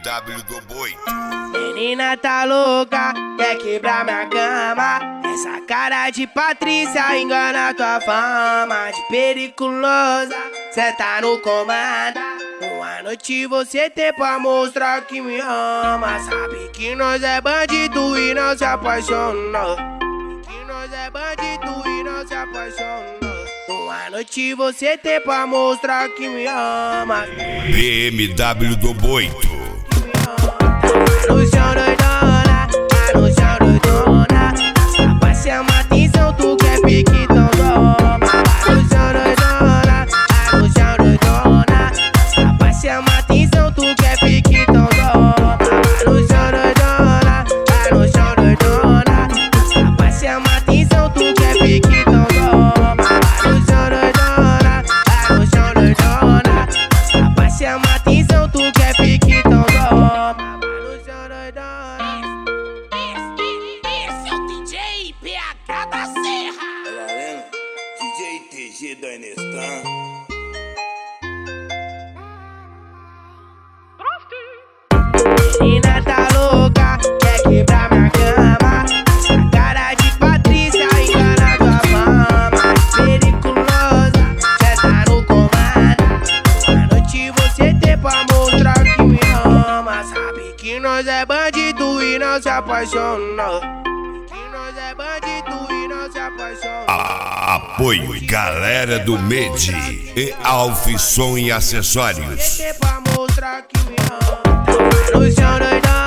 BMW do Boito. Menina tá louca, quer quebrar minha cama. Essa cara de Patrícia engana tua fama de periculosa. Cê tá no comando. Uma noite você tem pra mostrar que me ama. Sabe que nós é bandido e não se apaixona. Que nós é bandido e não se apaixona. Uma noite você tem pra mostrar que me ama. BMW do Boito. Tá no chão doidona, tá no chão doidona. Rapaz, chama atenção, tu quer pique, então toma. Tá no chão doidona, tá no chão doidona. Rapaz, chama atenção, tu quer pique, então toma. Tá no chão doidona, tá no chão doidona. Rapaz, chama atenção, tu quer pique, então toma. Tá no chão doidona, tá no chão doidona. Rapaz, chama atenção, tu quer pique, então toma. Esse é o DJ PH da Serra. Tá vendo? DJ TG do Enestan. Menina tá louca, quer quebrar minha cama. Essa cara de Patrícia engana tua fama. Periculosa, cê tá no comando. Uma noite você tem pra mostrar que me ama. Sabe que nós é bandido e não se apaixona. Que nós é bandido e não se apaixona. Apoio galera do Medi e Alfisson e acessórios. Você tem pra mostrar que me ama. Tá no chão doidão.